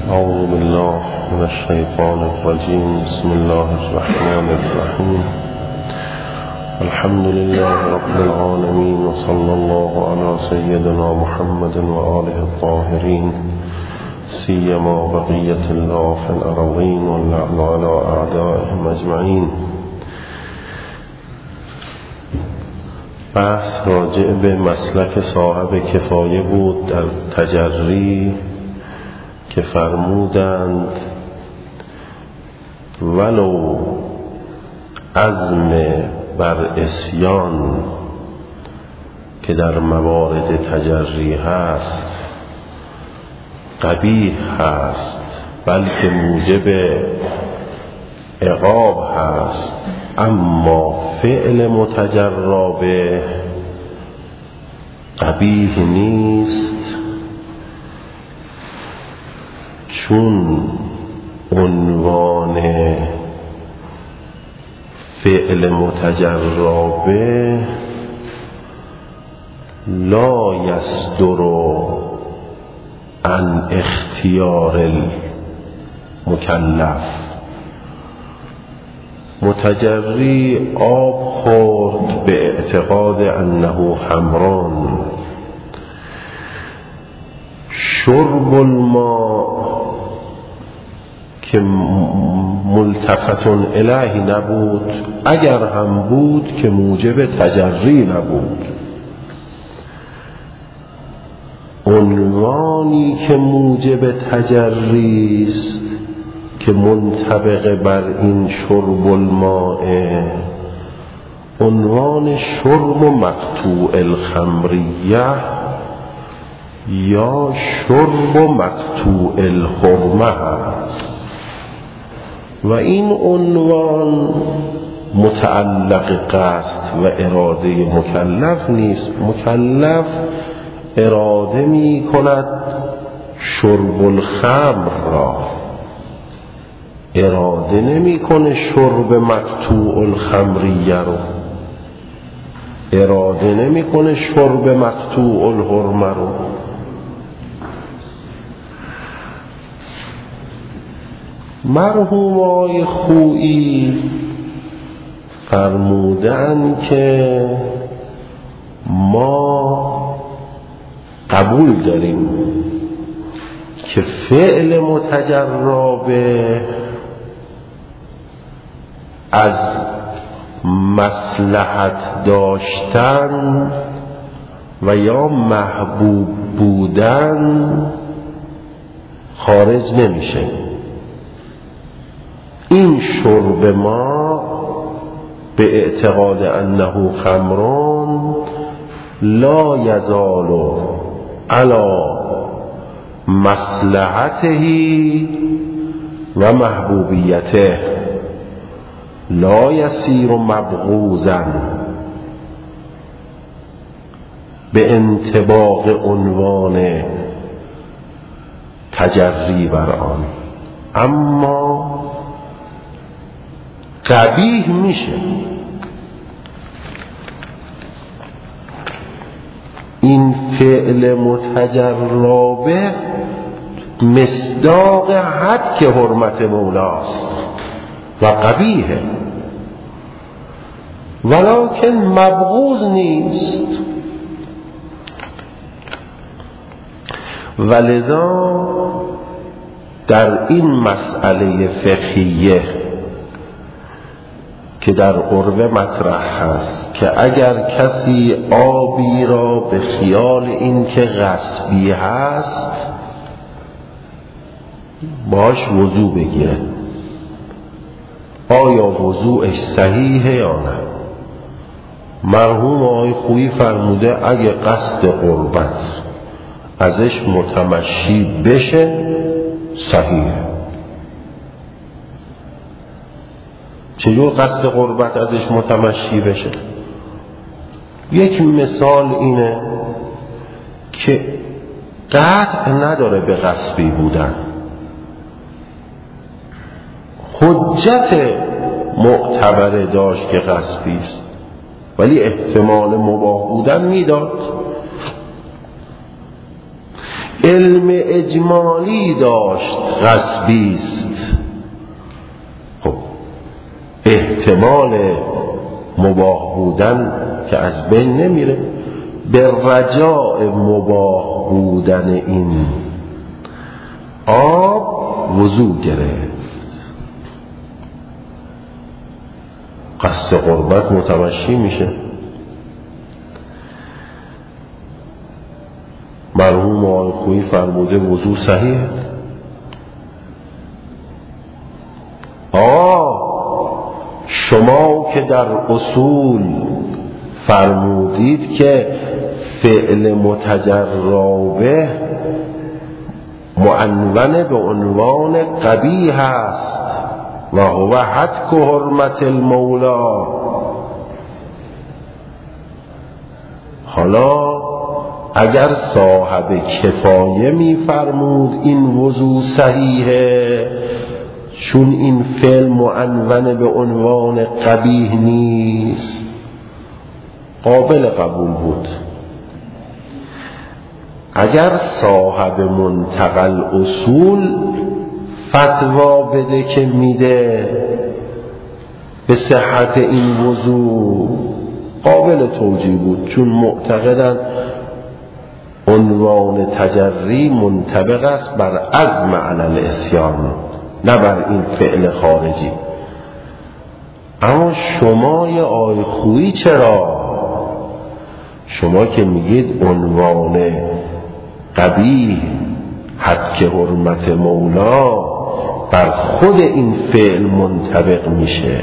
أعوذ بالله من الشيطان الرجيم. بسم الله الرحمن الرحيم. الحمد لله رب العالمين، وصلى الله على سيدنا محمد وآله الطاهرين، سيما بقية الله في الأرضين واللعن على أعدائهم أجمعين. بحث راجع به مسلک صاحب کفایه بود در تجری که فرمودند ولو عزم بر عصیان که در موارد تجری هست قبیح هست، بلکه موجب عقاب هست، اما فعل متجری به قبیح نیست، چون عنوان فعل متجری به لا یصدر عن اختیار المکلف. متجری آب خورد به اعتقاد انه خمران، شرب الماء که ملتفت الیه نبود، اگر هم بود که موجب تجری نبود. عنوانی که موجب تجری است که منطبق بر این شرب الماء، عنوان شرب مقطوع الخمریه یا شرب مقطوع الحرمه است و این عنوان متعلق قصد و اراده مکلف نیست. مکلف اراده می کند شرب الخمر را، اراده نمی کنه شرب مقطوع الخمریه رو، اراده نمی کنه شرب مقطوع الحرمه رو. مرحوم آقای خویی فرمودند که ما قبول داریم که فعل متجری به از مصلحت داشتن و یا محبوب بودن خارج نمیشه. این شرب ما به اعتقاد انه خمران لا یزال علی مصلحته و محبوبیته، لا یصیر مبغوضا به انطباق عنوان تجری بر آن، اما قبیح میشه. این فعل متجری به مصداق حد که حرمت مولاست و قبیحه، ولکن مبغوض نیست. ولذا در این مسئله فقهیه که در عرف مطرح هست که اگر کسی آبی را به خیال این که غصبی هست باش وضو بگیره، آیا وضوعش صحیحه یا نه؟ مرحوم آقای خویی فرموده اگه قصد قربت ازش متمشی بشه صحیحه. چجور قصد قربت ازش متمشی بشه؟ یک مثال اینه که قطع نداره به غصبی بودن، حجت معتبره داشت که غصبی است، ولی احتمال مباح بودن میداد. علم اجمالی داشت غصبیست. خب احتمال مباح بودن که از بین نمیره، به رجاء مباح بودن این آب وضو گرفت، قصد قربت متمشی میشه. مرحوم آقای خویی فرموده وضو صحیح. شما که در اصول فرمودید که فعل متجربه معنون به عنوان قبیح است و هو حتک حرمت المولا، حالا اگر صاحب کفایه می فرمود این وضو صحیحه چون این فعل معنون به عنوان قبیح نیست، قابل قبول بود. اگر صاحب منتقل اصول فتوا بده که میده به صحت این وضو، قابل توجیه بود، چون معتقدند عنوان تجری منطبق است بر عزم علی العصیان نه بر این فعل خارجی. اما شما یه آی خویی چرا؟ شما که میگید عنوان قبیح حتک حرمت مولا بر خود این فعل منطبق میشه.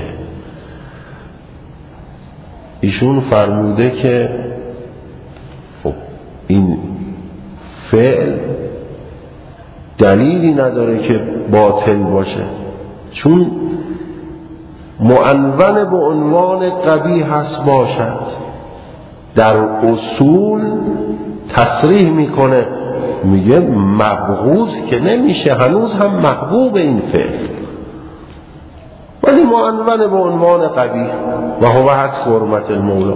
ایشون فرموده که خب این فعل دلیلی نداره که باطل باشه، چون معنون به عنوان قبیح هست باشد. در اصول تصریح میکنه، میگه مبغوض که نمیشه، هنوز هم محبوب این فعل، ولی معنون به عنوان قبیح و هو حتک حرمت المولا.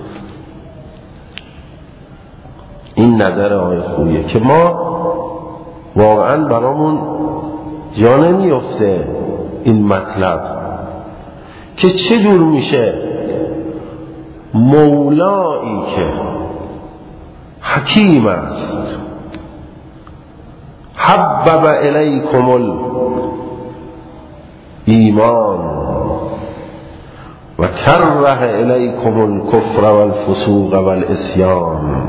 این نظر آقای خویه که ما واقعا برامون جا نمیفته این مطلب که چجور میشه مولایی که حکیم است حبب الیکم الایمان و کره الیکم الکفر والفسوق والعصیان،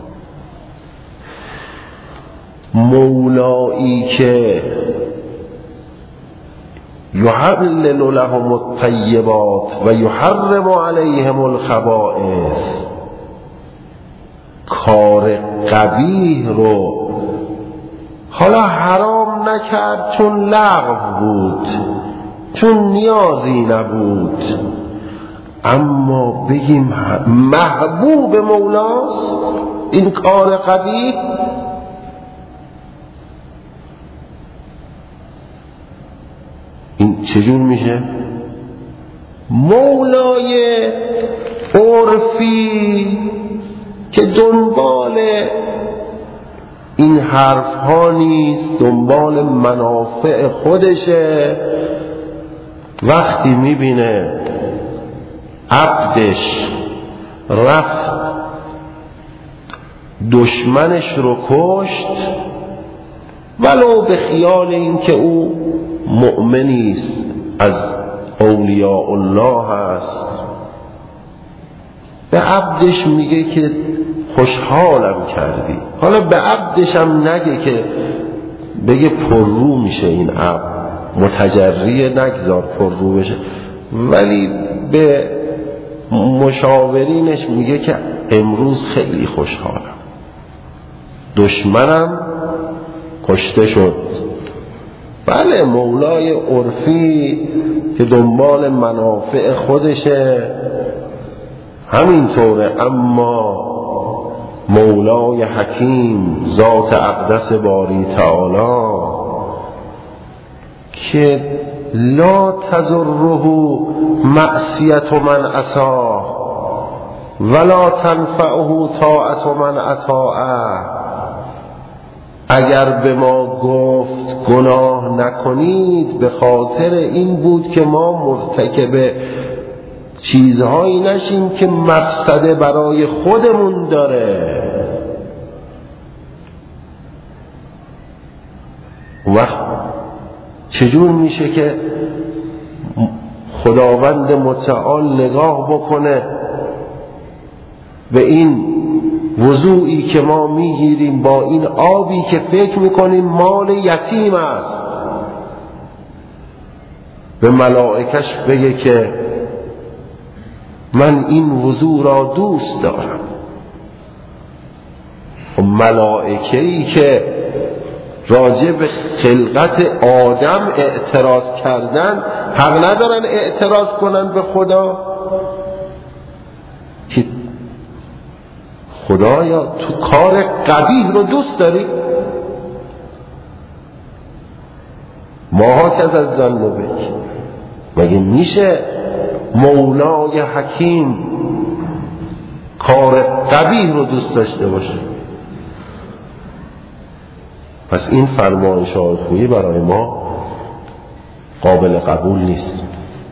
مولایی که یحلل لهم الطیبات و یحرم علیهم الخبائث، کار قبیح رو حالا حرام نکرد چون لغو بود، چون نیازی نبود، اما بگیم محبوب مولاست این کار قبیح. این چجور میشه؟ مولای عرفی که دنبال این حرف ها نیست، دنبال منافع خودشه، وقتی میبینه عبدش رفت دشمنش رو کشت ولو به خیال این که او مؤمنی است، از اولیاء الله هست، به عبدش میگه که خوشحالم کردی. حالا به عبدش هم نگه که بگه پررو میشه این عبد، متجریه نگذار پررو بشه، ولی به مشاورینش میگه که امروز خیلی خوشحالم، دشمنم کشته شد. بله مولای عرفی که دنبال منافع خودشه همینطوره، اما مولای حکیم ذات اقدس باری تعالی که لا تضره معصیت من عصاه ولا تنفعه طاعت من اطاعه، اگر به ما گفت گناه نکنید به خاطر این بود که ما مرتکب چیزهایی نشیم که مفسده برای خودمون داره. وقت چجور میشه که خداوند متعال نگاه بکنه به این وضوعی که ما میگیریم با این آبی که فکر میکنیم مال یتیم است، به ملائکش بگه که من این وضوع را دوست دارم؟ ملائکه‌ای که راجع به خلقت آدم اعتراض کردن حق ندارن اعتراض کنن به خدا که خدایا تو کار قبیح رو دوست داری؟ ماها که از ظن بک، مگه میشه مولای حکیم کار قبیح رو دوست داشته باشه؟ پس این فرمایش آیه‌خویی برای ما قابل قبول نیست.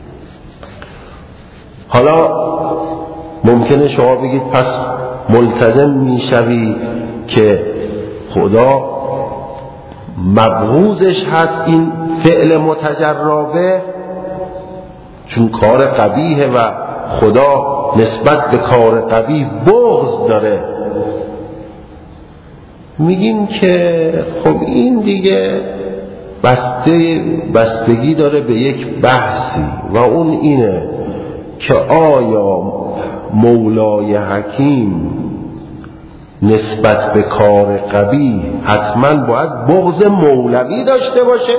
حالا ممکنه شما بگید پس ملتزم میشوی که خدا مبغوضش هست این فعل متجربه چون کار قبیحه و خدا نسبت به کار قبیح بغض داره. میگیم که خب این دیگه بستگی داره به یک بحثی و اون اینه که آیا مولای حکیم نسبت به کار قبیح حتما باید بغض مولوی داشته باشه؟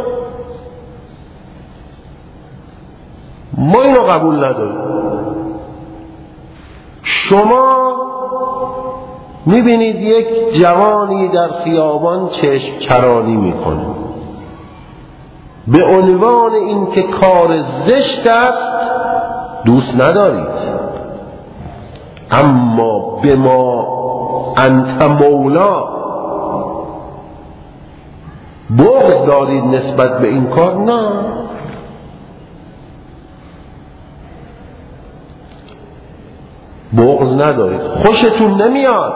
ما اینو قبول نداریم. شما میبینید یک جوانی در خیابان چشم چرانی میکنه به عنوان این که کار زشت است دوست ندارید، اما به ما انت مولا بغض دارید نسبت به این کار؟ نه. بغض ندارید، خوشتون نمیاد،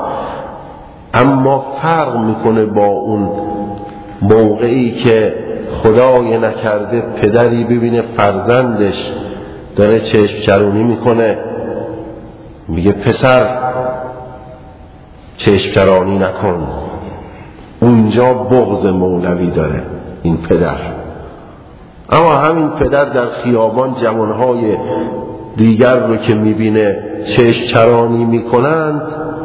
اما فرق میکنه با اون موقعی که خدای نکرده پدری ببینه فرزندش داره چشم چرونی میکنه میگه پسر چشم چرانی نکن. اونجا بغض مولوی داره این پدر. اما همین پدر در خیابان جوانهای دیگر رو که میبینه چشم چرانی میکنند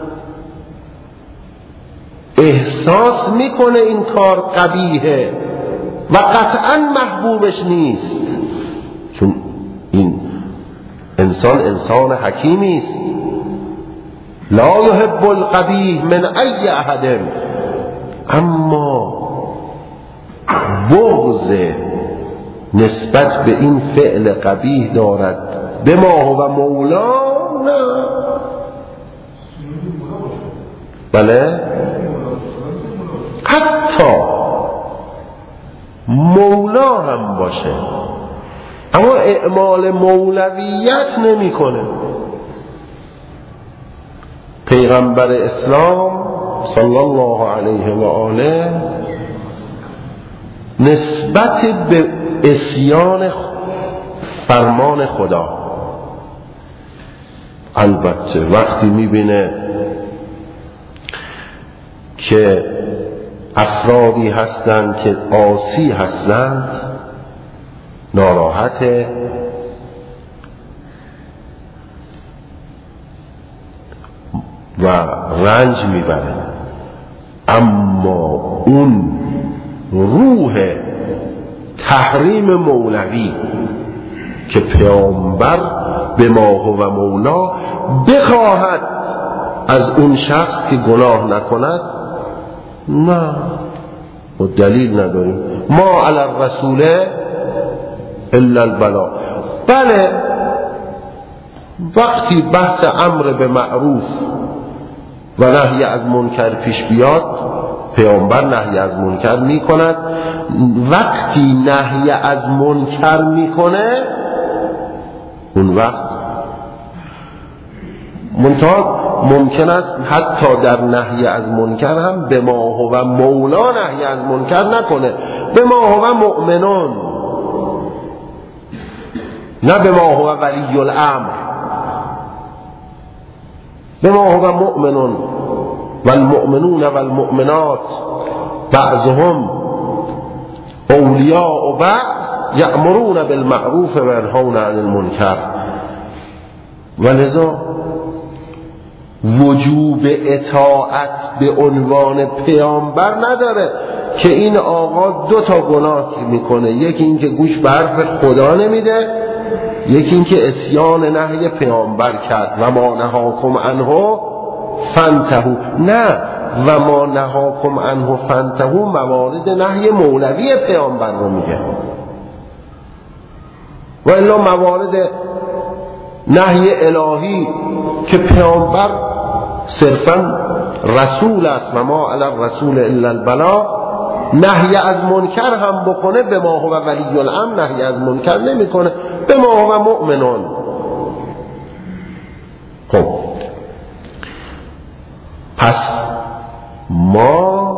احساس میکنه این کار قبیحه و قطعا محبوبش نیست، چون این انسان حکیمی است. لا یحب القبیح من ای احد، اما بغض نسبت به این فعل قبیح دارد به ما و مولا. نه بله، حتی مولا هم باشه اما اعمال مولویت نمی کنه. پیغمبر اسلام صلی الله علیه و آله نسبت به عصیان فرمان خدا، البته وقتی میبینه که افرادی هستند که عاصی هستند ناراحته و رنج میبره، اما اون روح تحریم مولوی که پیامبر به ما و مولا بخواهد از اون شخص که گناه نکند، نه، و دلیل نداریم. ما علی الرسول الا البلاغ. بله، وقتی بحث امر به معروف و نهی از منکر پیش بیاد پیامبر نهی از منکر میکند. وقتی نهی از منکر میکنه اون وقت منتها ممکن است حتی در نهی از منکر هم به ما هو مولا نهی از منکر نکنه، به ما هو مؤمنون، نه به ما هو ولی الامر. به ما هو مؤمنون والمؤمنون والمؤمنات بعضهم اولیاء بعض یأمرون بالمعروف و ینهون عن المنکر. ولذا وجوب اطاعت به عنوان پیامبر نداره که این آقا 2 تا گناه میکنه، یکی این که گوش به حرف خدا نمیده، یکی این که عصیان نهی پیامبر کرد. و ما نهاکم عنه فانتهوا، نه و ما نهاکم عنه فانتهوا موارد نهی مولوی پیامبر رو میگه، و الا موارد نهی الهی که پیامبر صرفا رسول است و ما علی الرسول الا البلاغ، نهی از منکر هم بکنه به ما هو ولی الامر نهی از منکر نمیکنه، به ما هو مؤمنون. خب پس ما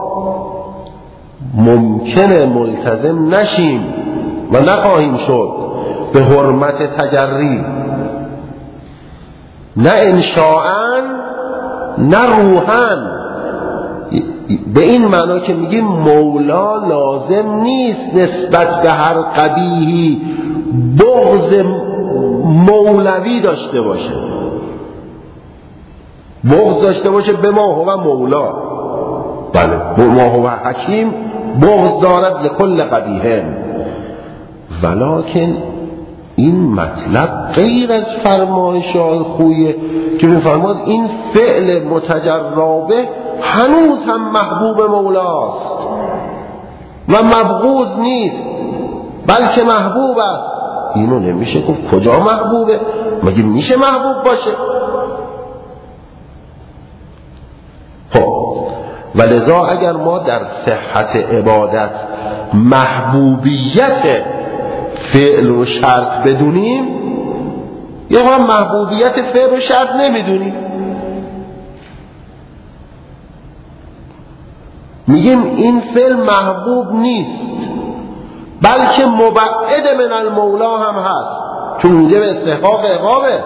ممکنه ملتزم نشیم و نخواهیم شد به حرمت تجری، نه انشاءً نه روحاً. به این معنا که میگیم مولا لازم نیست نسبت به هر قبیحی بغض مولوی داشته باشه، بغض داشته باشه به ما هو مولا. بله به ما هو حکیم بغض دارد لکل قبیح، ولکن این مطلب غیر از فرمایش های خویه که میفرماد این فعل متجربه هنوز هم محبوب مولاست و مبغوض نیست بلکه محبوب است. اینو نمیشه گفت کجا محبوبه؟ مگه میشه محبوب باشه؟ خب ولذا اگر ما در صحت عبادت محبوبیت فعل و شرط بدونیم، یا هم محبوبیت فعل و شرط نمیدونیم، میگیم این فعل محبوب نیست بلکه مبعد من المولا هم هست چون موجب استحقاق عقابه.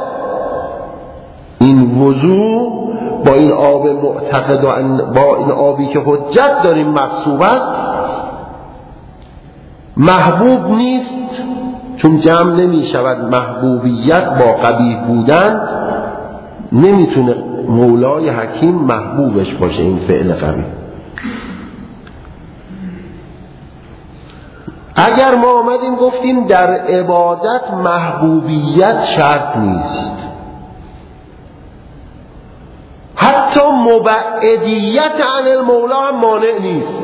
این وضوع با این آب معتقد و با این آبی که حجت داریم مقصوب است محبوب نیست، چون جمع نمی شود محبوبیت با قبیح بودن، نمیتونه مولای حکیم محبوبش باشه این فعل قبیح. اگر ما آمدیم گفتیم در عبادت محبوبیت شرط نیست، حتی مبعدیت عن المولا هم مانع نیست،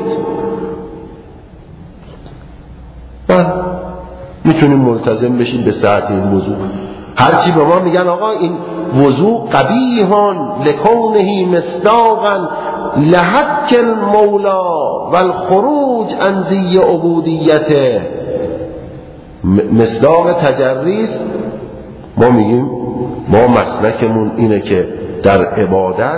میتونیم ملتزم بشیم به ساعت این وضوع. هرچی به ما میگن آقا این وضوع قبیحان لکونه مصداقا لحق المولا والخروج عن ذی عبودیته، مصداق تجریست. ما میگیم ما مسلکمون اینه که در عبادت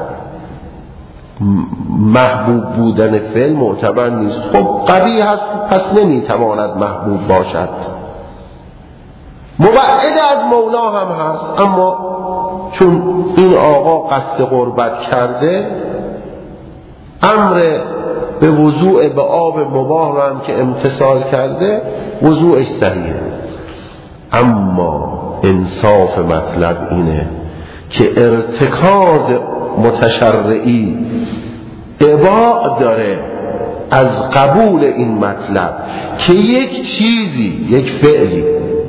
محبوب بودن فعل معتبر نیست. خب قبیح هست پس نمیتواند محبوب باشد. مبعد از مولا هم هست، اما چون این آقا قصد قربت کرده امر به وضوع به آب مباح رو هم که امتثال کرده وضوعش صحیحه. اما انصاف مطلب اینه که ارتکاز متشرعی اباء داره از قبول این مطلب که یک چیزی یک فعلی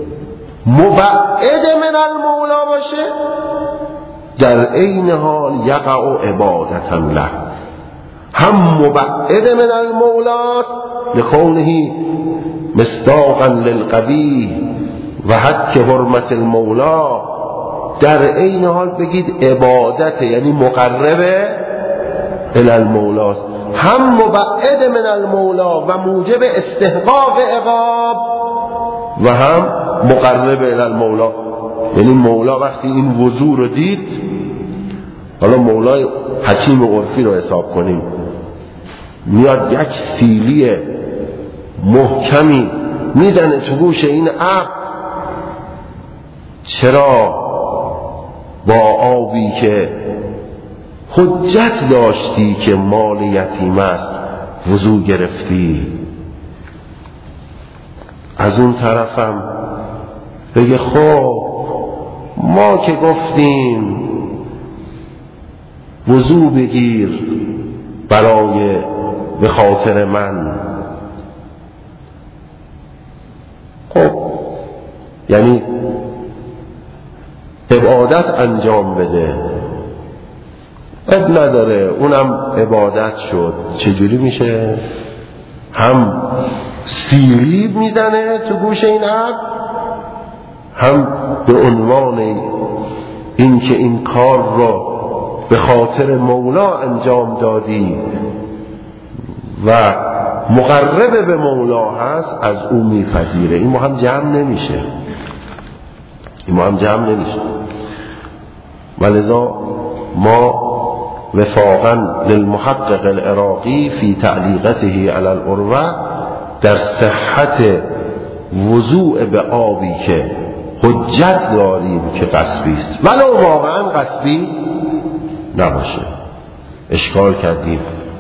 مبعد من المولا باشه در عین حال یقع عبادتا له، هم مبعد من المولاست لکونه مصداقا للقبیح و حق حرمت المولا، در عین حال بگید عبادت یعنی مقربه الی المولاست، هم مبعد من المولا و موجب استحقاق عقاب و هم مقرب الی المولا. یعنی مولا وقتی این وضو رو دید، حالا مولای حکیم عرفی رو حساب کنیم، میاد یک سیلی محکمی میزنه تو گوش این اب، چرا با آبی که حجت داشتی که مال یتیم است وضو گرفتی؟ از اون طرفم بگه خب ما که گفتیم وضو بگیر برای به خاطر من، خب یعنی عبادت انجام بده، اب نداره اونم عبادت شد. چجوری میشه؟ هم سیلی میزنه تو گوش این عبد، هم به عنوان این که این کار رو به خاطر مولا انجام دادی و مقرب به مولا هست از اون میپذیره. این ما هم جمع نمیشه، ولذا ما وفاقا للمحقق العراقی فی تعلیقته علی العروة در صحت وضوع به آبی که حجت داریم که غصبی است، ولو واقعا غصبی نباشه. اشکال کردیم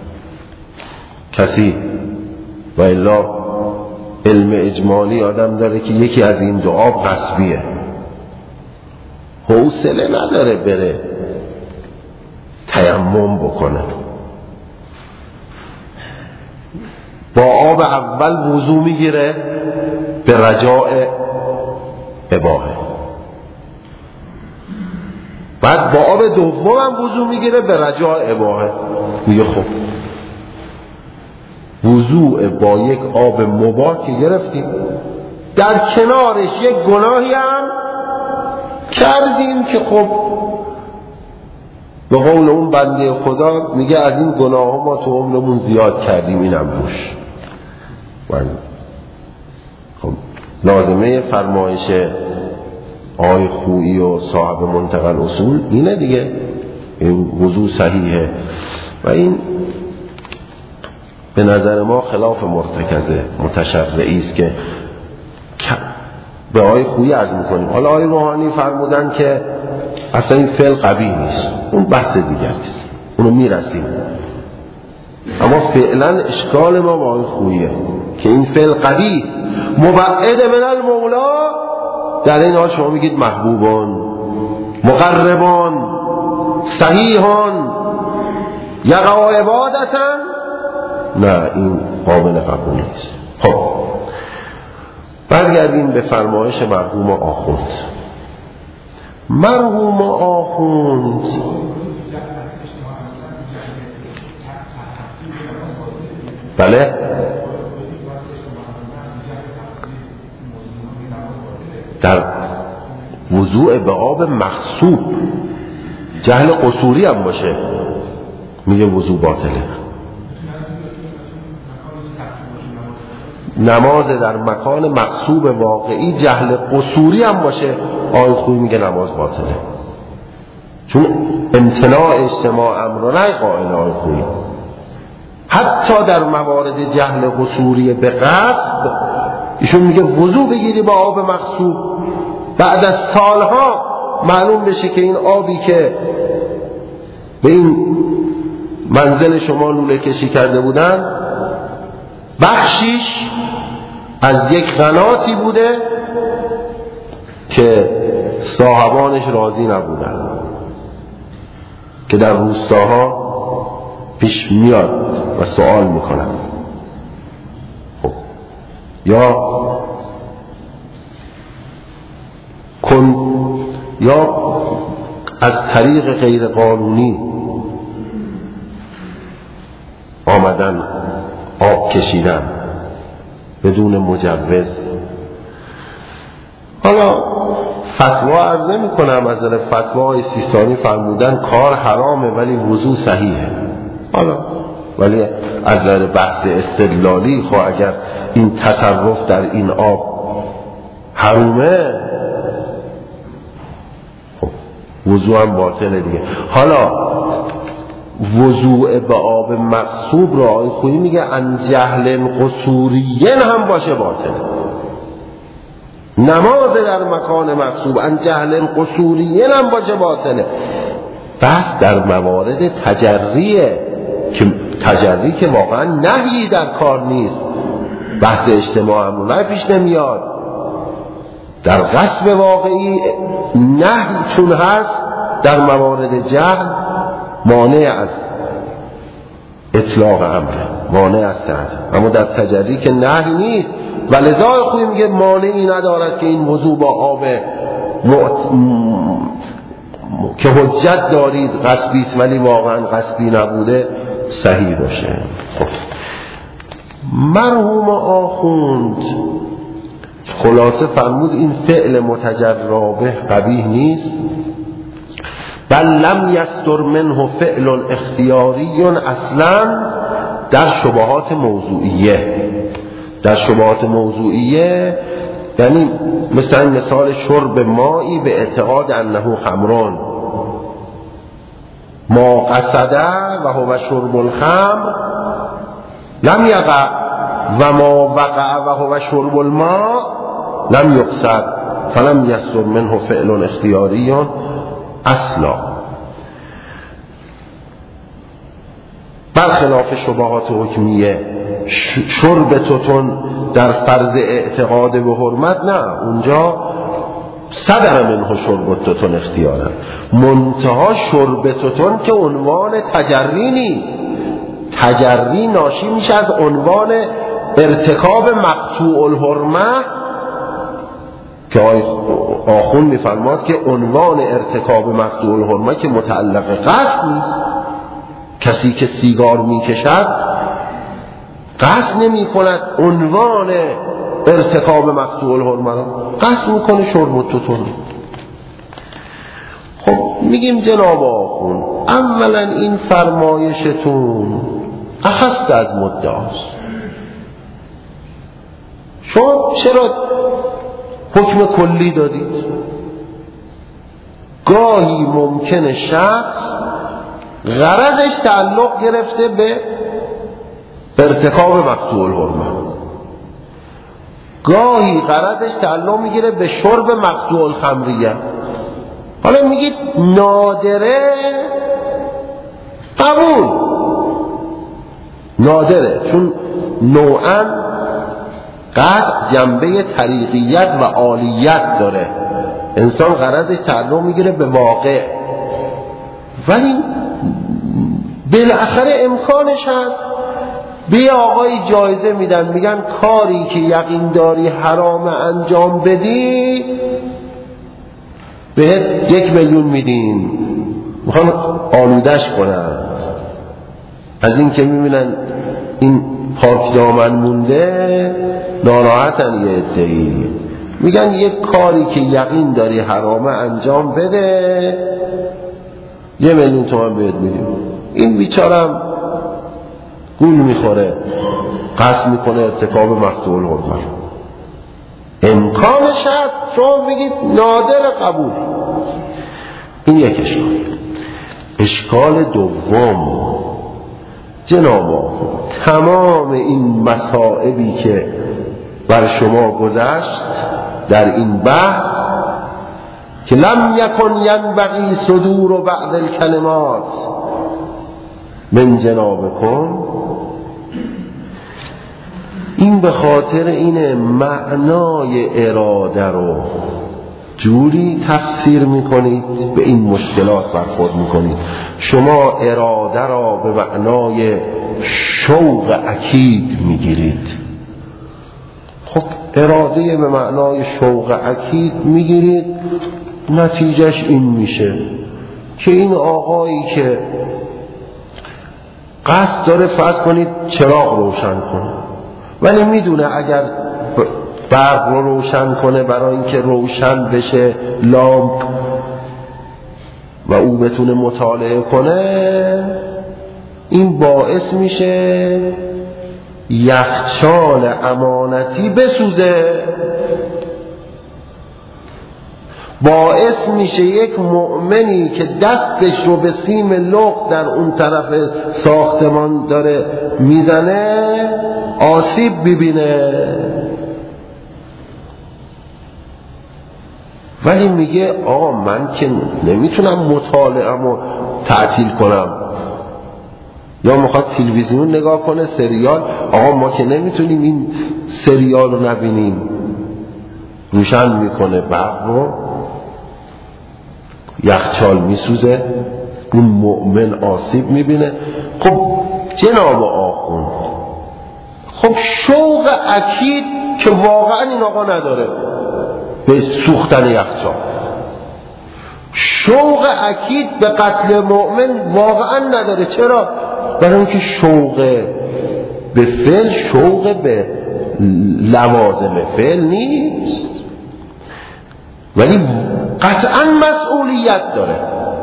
کسی و الا علم اجمالی آدم داره که یکی از این دو آب غصبیه، حوصله نداره بره تیمم بکنه، با آب اول وضو میگیره به رجاء اباحه، بعد با آب دوم هم وضو میگیره به رجاء اباحه. میگه خب وضوع با یک آب مباح که گرفتیم، در کنارش یک گناهی هم کردیم که خب به قول اون بنده خدا میگه از این گناه ها ما تو عمرمون زیاد کردیم، اینم روش. خب لازمه فرمایش آقای خویی و صاحب منتقى الاصول اینه دیگه، این وضوع صحیحه و این به نظر ما خلاف مرتکزه متشرعی است که به آقای خویی عرض میکنیم. حالا آقای روحانی فرمودن که اصلا این فعل قبیح نیست، اون بحث دیگر است، اونو میرسیم. اما فعلا اشکال ما با آقای خوییه که این فعل قبیح مبعد من المولا، در این حال شما میگید محبوبان، مقربان، صحیحان، یقع عبادتن، نه این قابل قبول نیست. خب برگردیم به فرمایش مرحوم آخوند. مرحوم آخوند بله در وضوع به آب مغصوب جهل قصوری هم باشه میگه وضوع باطله. نماز در مکان مغصوب واقعی جهل قصوری هم باشه آقای خویی میگه نماز باطله، چون امتناع اجتماع امرانه قائل آقای خویی. حتی در موارد جهل قصوری به قصد ایشون میگه وضو بگیری با آب مغصوب، بعد از سالها معلوم بشه که این آبی که به این منزل شما لوله کشی کرده بودن بخشیش از یک قناتی بوده که صاحبانش راضی نبودن، که در روستاها پیش میاد و سوال میکنن. خب یا از طریق غیر قانونی آمدن آب کشیدن بدون مجوز. حالا فتوا عرض نمی کنم، از فتوای سیستانی فرمودن کار حرامه ولی وضو صحیحه. حالا ولی از نظر بحث استدلالی خب اگر این تصرف در این آب حرومه خب وضوء هم باطله دیگه. حالا وضوء به آب مغصوب را آقای خویی میگه ان جهل قصورین هم باشه باطله. نماز در مکان مغصوب ان جهل قصورین هم باشه باطله. بس در موارد تجری که واقعا نهی در کار نیست، بحث اجتماع امرونه پیش نمیاد. در غصب واقعی نهی چون هست، در موارد جهل مانع از اطلاق امره، مانع از صحت. اما در تجری که نهی نیست و لذا خوی میگه مانعی ندارد که این وضوع با آب که حجت دارید غصبی است ولی واقعا غصبی نبوده صحیح باشه. مرحوم آخوند خلاصه فرمود این فعل متجرا به قبیح نیست، بل لم یصدر منه فعل اختیاری اصلا در شبهات موضوعیه. در شبهات موضوعیه یعنی مثال شرب مایی به اعتقاد انه خمران، ما قصده و هو شرب الخمر لم یقع و ما وقع و هو شرب الماء لم یقصد فلم یصدر منه فعل اختیاری اصلا. برخلاف شبهات حکمیه شرب توتون در فرض اعتقاد به حرمت نه، اونجا صدر منه شرب توتون اختیاره. منتها شرب توتون که عنوان تجری نیست، تجری ناشی میشه از عنوان ارتکاب مقطوع الحرمه که آخون میفرماد که عنوان ارتکاب مقطوع الحرمه که متعلق قصد نیست. کسی که سیگار میکشد قصد نمی کند عنوان ارتکاب مقطوع الحرمه را، قصد میکنه شرب توتون. خب میگیم جناب آخون اولا این فرمایشتون اخست از مدعاست. شما چرا حکم کلی دادید؟ گاهی ممکنه شخص غرضش تعلق گرفته به ارتکاب مقطوع الحرمه، گاهی غرضش تعلق میگیره به شرب مقطوع الخمریه. حالا میگید نادره قبول، نادره چون نوعاً قطع جنبه طریقیت و عالیت داره، انسان غرضش تعلق میگیره به واقع، ولی بالاخره امکانش هست. به آقای جایزه میدن، میگن کاری که یقین داری حرام انجام بدی بهت 1 میلیون میدین، میخوان آلودش کنن. از این که میبینن این پاک دامن مونده ناراحتن، یه عده‌ای میگن یک کاری که یقین داری حرامه انجام بده 1 میلیون تومان بهت میدیم. این بیچارم گول میخوره، قصد میکنه ارتکاب مقطوع الحرمه. امکانش هست، شما بگید نادر قبول. این یک اشکال. اشکال دوم جناب تمام این مصائبی که بر شما گذشت در این بحث که لم یکن ینبغی صدور بعد الکلمات من جنابکم، این به خاطر اینه معنای اراده رو جوری تفسیر میکنید، به این مشکلات برخورد میکنید. شما اراده را به معنای شوق اکید میگیرید. خب اراده به معنای شوق اکید میگیرید، نتیجهش این میشه که این آقایی که قصد داره فرض کنید چراغ روشن کنه، ولی میدونه اگر برق رو روشن کنه برای اینکه روشن بشه لامپ و او بتونه مطالعه کنه این باعث میشه یخچال امانتی بسوزه، باعث میشه یک مؤمنی که دستش رو به سیم لخت در اون طرف ساختمان داره میزنه آسیب ببینه. ولی میگه آقا من که نمیتونم مطالعه‌مو تعطیل کنم، یا میخواد تلویزیون نگاه کنه سریال، آقا ما که نمیتونیم این سریال رو نبینیم، روشن میکنه برق رو، یخچال میسوزه، اون مؤمن آسیب میبینه. خب جناب آخوند، خب شوق اکید که واقعا این آقا نداره به سوختن یخچال، شوق اکید به قتل مؤمن واقعا نداره. چرا؟ برای اینکه شوق به فعل شوق به لوازم فعل نیست، ولی قطعا مسئولیت داره.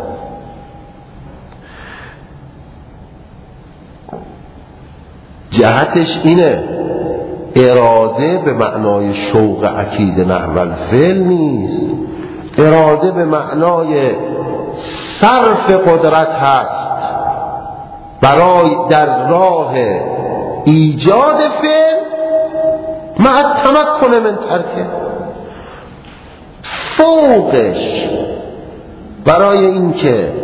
جهتش اینه، اراده به معنای شوق اکید نحو الفعل نیست، اراده به معنای صرف قدرت هست برای در راه ایجاد فعل مع التمکن من ترکه. فوقش برای اینکه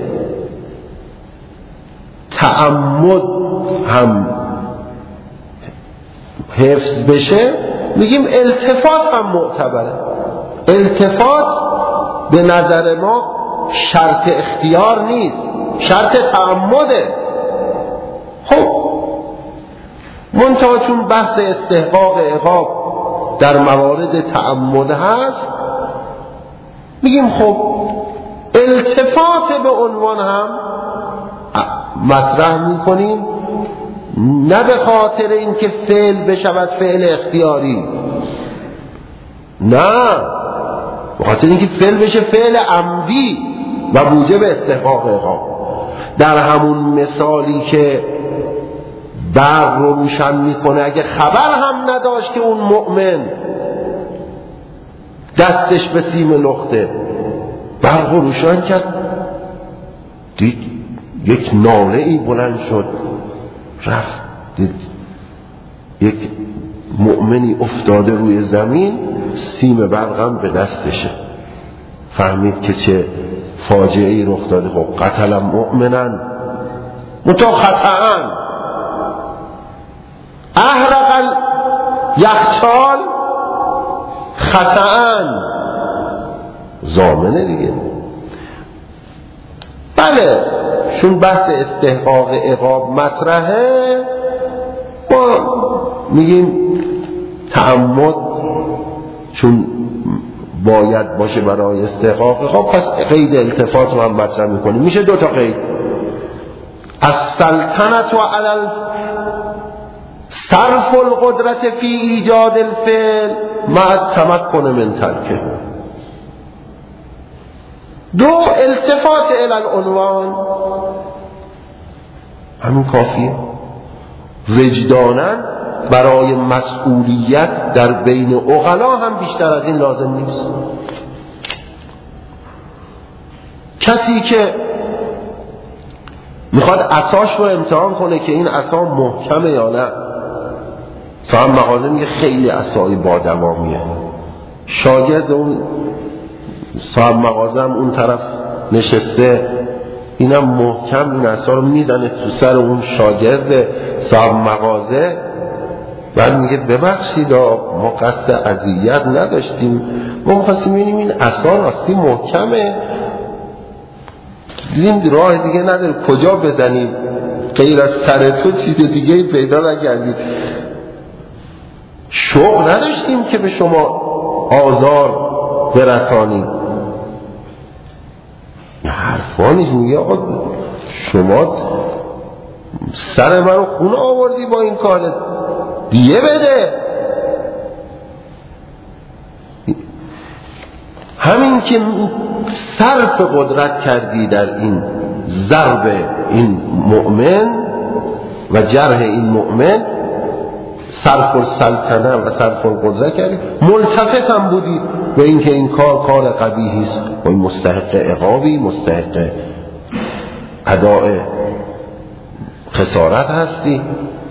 تعمد هم حفظ بشه میگیم التفات هم معتبره. التفات به نظر ما شرط اختیار نیست، شرط تعمده. خب منتها چون بحث استحقاق عقاب در موارد تعمد هست میگیم خب التفات به عنوان هم مطرح میکنیم، نه به خاطر اینکه فعل بشود فعل اختیاری، نه به خاطر اینکه فعل بشه فعل عمدی و موجب استحقاق عقاب. در همون مثالی که برق رو روشن میکنه، اگه خبر هم نداشت که اون مؤمن دستش به سیم لخته، برق رو روشن کرد، دید یک ناله ای بلند شد، رفت دید یک مؤمنی افتاده روی زمین، سیم برقم به دستشه، فهمید که چه فاجعه ای رخ داده. خب قتل مؤمنن متا خطأن، احرق یخچال خطأن، ضامنه دیگه. بله چون بحث استحقاق عقاب مطرحه، ما میگیم تعمد چون باید باشه برای استحقاق عقاب، پس قید التفات رو هم مطرح میکنیم. میشه دو تا قید، السلطنت و علی صرف القدرت فی ایجاد الفعل مع التمکن من ترکه. دو، التفات الی العنوان، همین کافیه. وجداناً برای مسئولیت در بین عقلا هم بیشتر از این لازم نیست. کسی که میخواد عصاش رو امتحان کنه که این عصا محکمه یا نه، صاحب مغازه میگه خیلی عصای با دوامیه، شاگرد اون صاحب مغازه هم اون طرف نشسته، اینم محکم این عصا رو میزنه تو سر اون شاگرد صاحب مغازه، بعد میگه ببخشید ما قصد اذیت نداشتیم، ما می‌خواستیم ببینیم این عصا راستی محکمه، دیدیم راه دیگه نداره کجا بزنیم غیر از سر تو چیز دیگه پیدا نکردیم، شوق نداشتیم که به شما آزار برسانیم. این حرفا نیست. میگه آقا شما سر من رو خون آوردی با این کارت، دیگه بده. همین که صرف قدرت کردی در این ضرب این مؤمن، و جرح این مؤمن صرف السلطنه و صرف القدره کردید، ملتفت هم بودید به اینکه این کار قبیحی است و این مستحق عقابی، مستحق اداء خسارت هستی.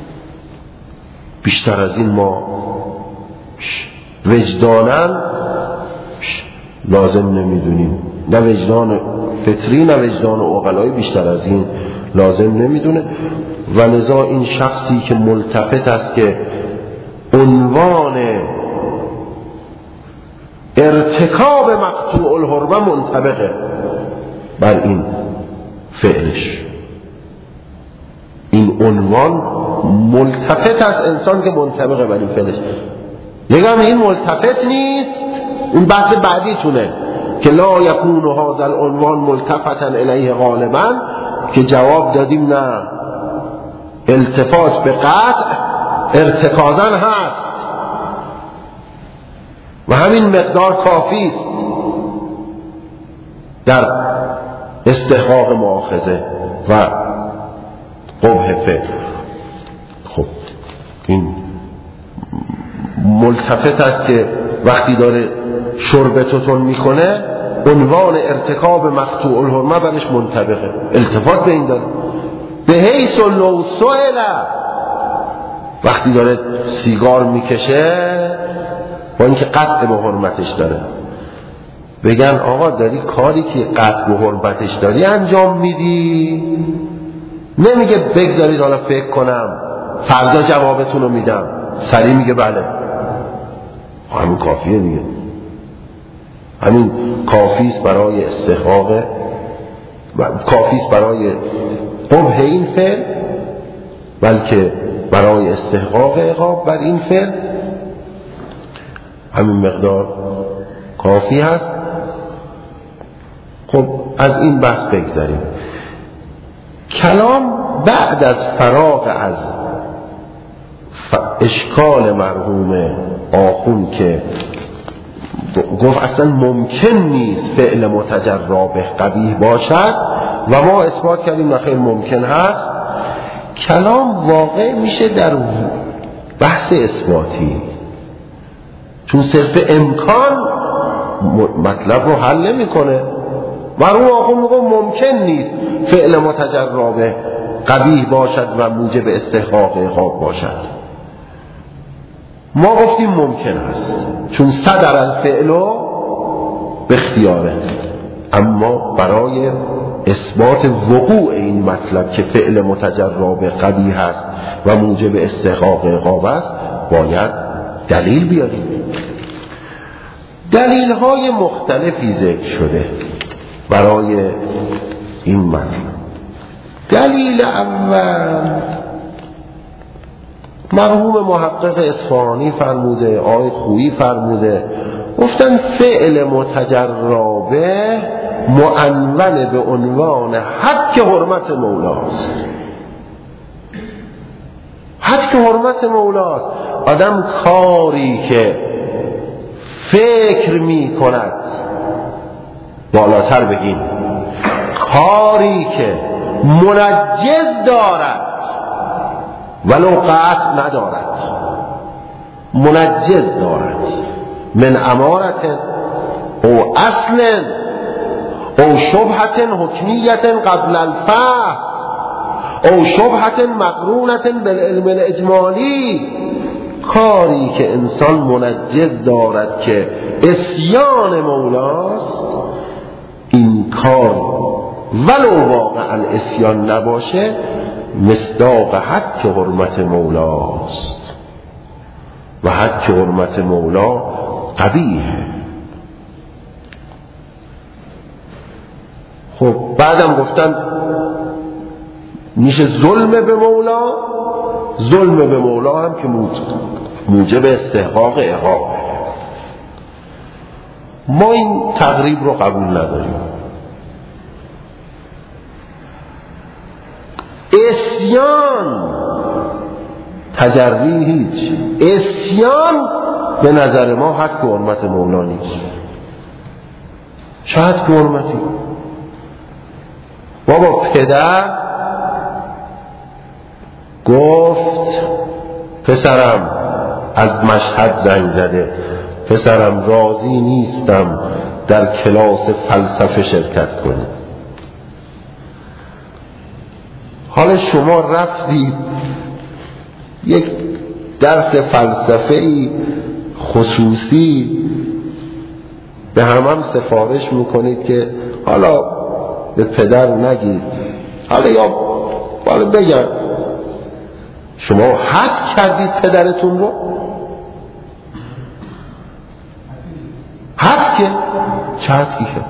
بیشتر از این ما وجداناً لازم نمیدونیم، نه وجدان فطری نه وجدان عقلایی بیشتر از این لازم نمیدونه. و لذا این شخصی که ملتفت است که عنوان ارتکاب مقطوع الحرمه منطبقه بر این فعلش، این عنوان ملتفت است انسان که منطبقه بر این فعلش. یکم این ملتفت نیست، این بحث بعدی تونه که لا یکون هذا العنوان ملتفتا الیه غالبا، که جواب دادیم نه، التفات به قطع ارتکازا هست و همین مقدار کافی است در استحقاق مؤاخذه و قبح فعل. خب این ملتفت است که وقتی داره شرب توتون میکنه عنوان ارتکاب مقطوع الحرمه برش منطبقه، التفات به این داره. به حیث لو سئل، وقتی داره سیگار میکشه با اینکه قطع به حرمتش داره، بگن آقا داری کاری که قطع به حرمتش داری انجام میدی، نمیگه بگذارید حالا فکر کنم فردا جوابتون رو میدم، سریع میگه بله، همین کافیه دیگه، همین کافیست برای استحقاق، کافیست برای قبح این فعل، بلکه برای استحقاق عقاب بر این فعل همین مقدار کافی هست. خب از این بحث بگذاریم. کلام بعد از فراغ از اشکال مرحوم آخون که گفت اصلا ممکن نیست فعل متجرا به قبیح باشد و ما اثبات کردیم نه خیر ممکن هست، کلام واقع میشه در بحث اثباتی، چون صرف امکان مطلب رو حل نمیکنه. مرحوم آخون میگه ممکن نیست فعل متجرا به قبیح باشد و موجب استحقاق عقاب باشد. ما گفتیم ممکن است چون صدر الفعل به اختیاره، اما برای اثبات وقوع این مطلب که فعل متجرا به قبیح است و موجب استحقاق عقاب است باید دلیل بیاریم. دلیل های مختلفی ذکر شده برای این مطلب. دلیل اول مرحوم محقق اصفهانی فرموده، آقای خویی فرموده، گفتن فعل متجرا به معنون به عنوان حق حرمت مولاست. حق حرمت مولاست. آدم کاری که فکر می کند، بالاتر بگیم کاری که منجز دارد ولو قطع ندارد، منجز دارد، من امارت او اصل او شبهت حکمیت قبل الفحص او شبهت مقرونت بالعلم الاجمالی، کاری که انسان منجز دارد که عصیان مولاست، این کار ولو واقعا عصیان نباشه مصداق حق حرمت مولاست و حق حرمت مولا قبیحه. خب بعدم گفتن میشه ظلم به مولا، ظلم به مولا هم که موجب استحقاق عقاب. ما این تقریب رو قبول نداریم. عصیان تجری هیچ، عصیان به نظر ما حق حرمت مولا نیست. چه حق حرمتی؟ بابا پدر گفت پسرم از مشهد زنگ زده، پسرم راضی نیستم در کلاس فلسفه شرکت کنی. حالا شما رفتید یک درس فلسفه‌ای خصوصی به هم سفارش میکنید که حالا به پدر نگید، حالا بگم شما حد کردید پدرتون رو؟ حد که چه حدی که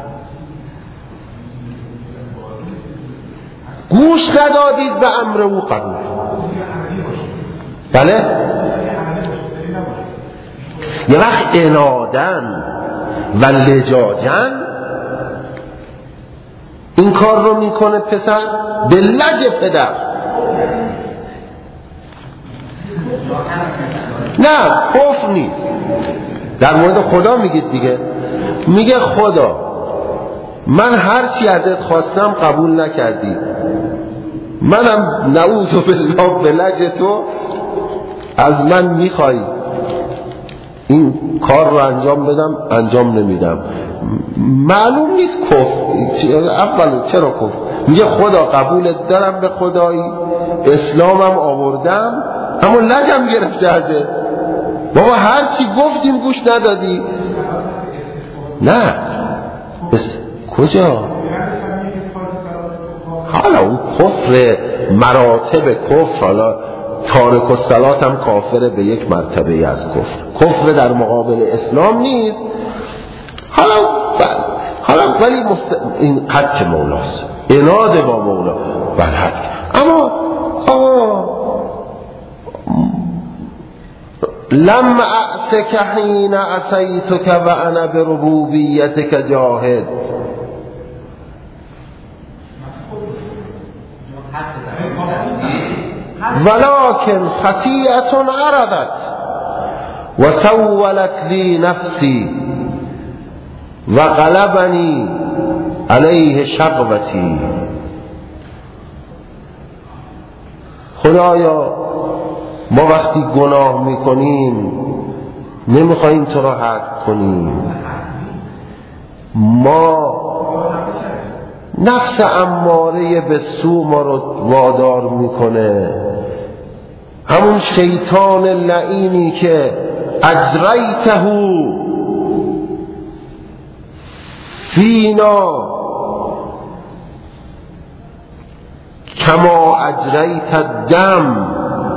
گوش ندادید به امر او قبول. بله یه وقت عنادن و لجاجن این کار رو میکنه پسر به لج پدر. نه کفر نیست، در مورد خدا میگید دیگه. میگه خدا من هرچی ازت خواستم قبول نکردی، منم نعوذ بالله به لج تو از من میخوای این کار رو انجام بدم، انجام نمیدم. معلوم نیست کفر اول چرا کفر. میگه خدا قبولت دارم به خدایی، اسلامم آوردم، اما لجم گرفته ازت. بابا هرچی گفتیم گوش ندادی. نه کجا؟ حالا اون کفر مراتب کفر، حالا تارک الصلات هم کافر به یک مرتبه از کفر در مقابل اسلام نیست. حالا ولی این حد مولاست، عناد با مولا بر حد. اما لم اعسک حین عصیتک و انا بربوبیتک جاهد. ولكن خطیئة عرضت و سولت لی نفسی و غلبنی علیه شقوتی. خدایا ما وقتی گناه میکنیم نمیخوایم تو را حد کنیم، ما نفس اماره به سو ما رو وادار میکنه، همون شیطان لعینی که اجریته فینا کما اجریت الدم.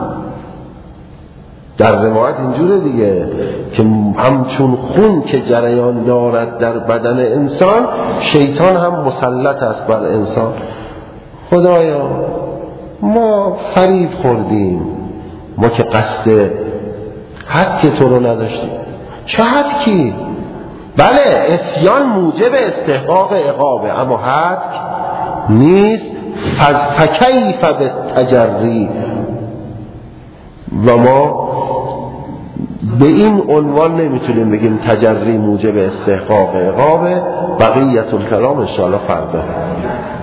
در روایت اینجوره دیگه که همچون خون که جریان دارد در بدن انسان، شیطان هم مسلط است بر انسان. خدایا ما فریب خوردیم، ما که قصد حد که تو رو نداشتیم. چه حد کی؟ بله اسیان موجب استحقاق عقابه، اما حد نیست. فکیف بالتجری. و ما به این عنوان نمیتونیم بگیم تجری موجب استحقاق عقابه. بقیت الکلام انشاءالله فردا.